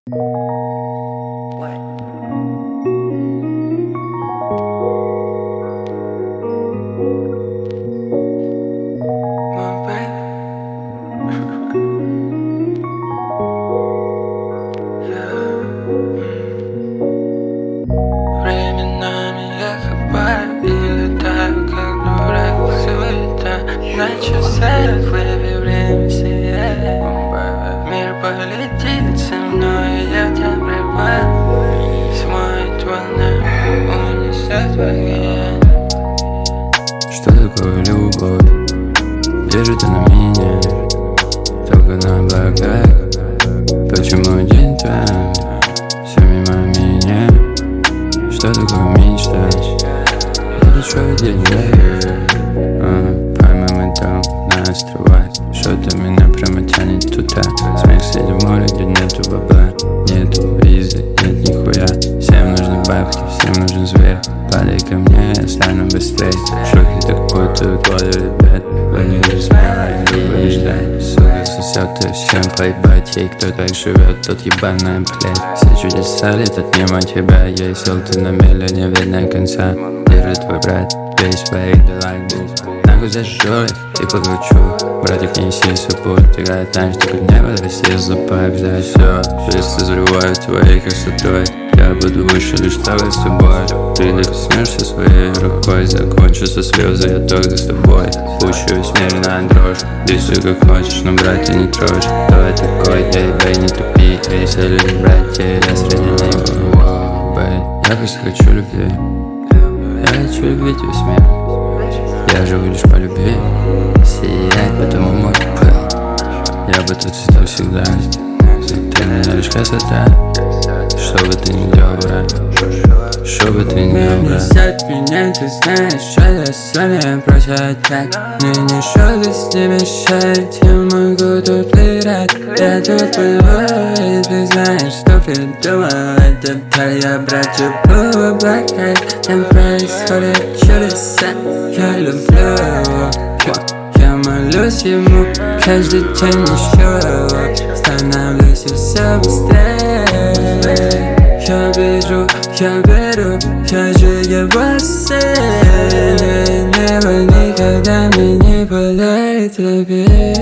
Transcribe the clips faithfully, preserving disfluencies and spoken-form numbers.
Временами я копаю и летаю, как дурак, суета. На часах время, время сияет. Мир полетит со мной, я тебя прибавлю. Смоет волна, унесет в океан. Что такое любовь? Где же ты на меня? Только на облаках. Почему день твой все мимо меня? Что такое мечта? Я большой день, а, по-моему, там на островах. Что-то меня прямо тянет туда. Смех среди моря, где нету бабла. Нету визы, нет нихуя. Всем нужны бабки, всем нужен зверь. Падай ко мне, я стану быстрей. Шутки так путают волю ребят. Вы не же смело, иду побеждать. Сука сосет и всем поебать. Ей кто так живет, тот ебаная блядь. Все чудеса летят мимо тебя. Я сел, ты на меле, не видно конца. Держит твой брат, весь в своих делах был. Нахуй зажжу их и покручу. Братик, неси суппорт, играет танец, только небо Россия запай, бля, все. Жесты взрывают твоей красотой. Я буду выше лишь только с тобой. Ты докоснешься своей рукой. Закончатся слезы, я только с тобой. Пущусь медленно дрожь. Действуй как хочешь, но братья не трожь. Давай такой, эй, бэй, не тупи. Эй, салют, братья, я среди них. Воу, бэй, я просто хочу любви. Я хочу любить весь мир. Я живу лишь по любви. Сиять, потому мой пыл. Я бы тут цветов всегда. Ты меня лишь красота. Что бы ты ни делал, брат, что бы ты ни делал, брат. Несет меня, ты знаешь, что я с вами просто так. Мне ничего здесь не мешает, я могу тут летать. Я тут плыву, и ты знаешь, что придумал. Это твоя братья в облаках. Там происходят чудеса, я люблю его. Я молюсь ему каждый день еще. Становлюсь все быстрее. Я бежу, я беру, я же его сын. Небо никогда мне не подарит тебе.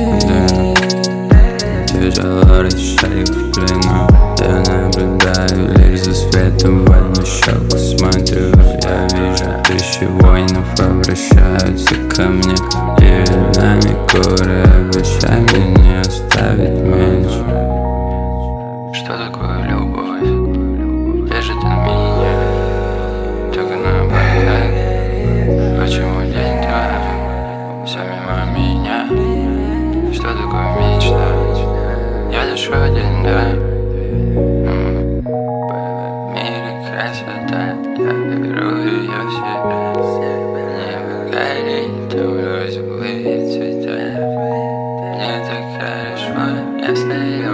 Тяжело решать в плену. Я наблюдаю лишь за светом в одну щеку смотрю. Я вижу тысячи воинов обращаются ко мне. Перед нами горы, обещай мне не оставить меч. Что такое любовь? Где же ты на меня? Только на облаках. Почему день твой все мимо меня? Что такое мечта? Я лишь один, да? М, В мире красота, я беру ее в себя. Небо горит, улюсь в цвета. Мне так хорошо, я стою